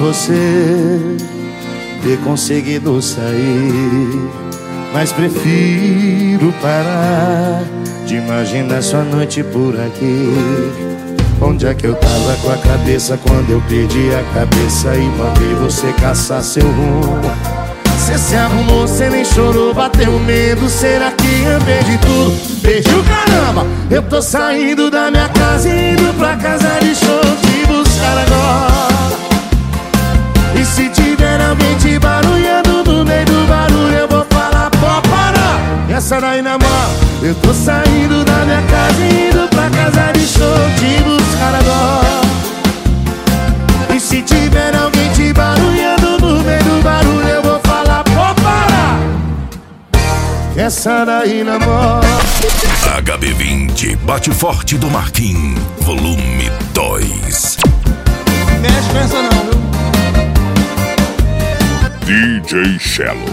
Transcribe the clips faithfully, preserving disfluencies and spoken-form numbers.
você ter conseguido sair, mas prefiro parar de imaginar sua noite por aqui. Onde é que eu tava com a cabeça quando eu perdi a cabeça e mandei você caçar seu rumo? Cê se arrumou, cê nem chorou, bateu medo. Será que eu perdi tudo? Perdi o caramba! Eu tô saindo da minha casa e indo pra casa de show te buscar agora. E se tiver alguém te barulhando no meio do barulho, eu vou falar, pô, para! Essa daí na mão. Eu tô saindo da minha casa e indo pra casa de show te buscar agora. E se tiver alguém te barulhando no meio do barulho, eu vou falar, pô, para! Essa daí na mão. H B vinte Bate Forte do Marquinhos, volume dois. Mexe com essa não, viu? D J Shello.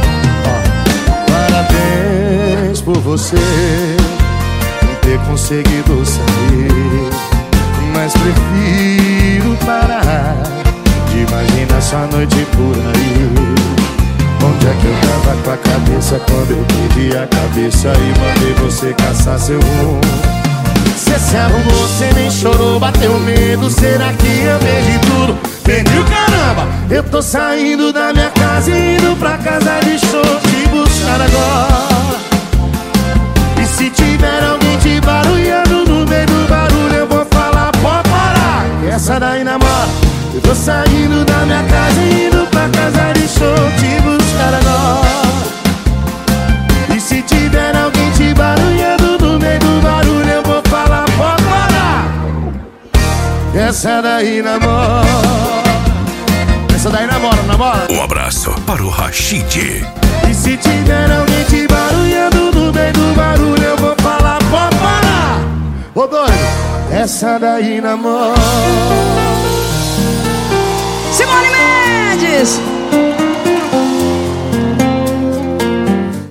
Parabéns por você não ter conseguido sair, mas prefiro parar de imaginar sua noite por aí. Onde é que eu tava com a cabeça quando eu perdi a cabeça e mandei você caçar seu rumo? Cê se arrumou, cê nem chorou, bateu medo. Será que eu perdi tudo? Perdi o caramba! Eu tô saindo da minha casa e indo pra casa de show te buscar agora. E se tiver alguém te barulhando no meio do barulho, eu vou falar, pode parar! Essa daí namora. Eu tô saindo da minha casa e indo pra casa de show te buscar agora. E se tiver alguém te barulhando no meio do barulho, eu vou falar, pode parar! Essa daí namora. Essa daí namora, namora. Um abraço para o Rashid. E se tiver alguém te barulhando no meio do barulho, eu vou falar, pode parar! Ô doido, essa daí namora. Simone Mendes!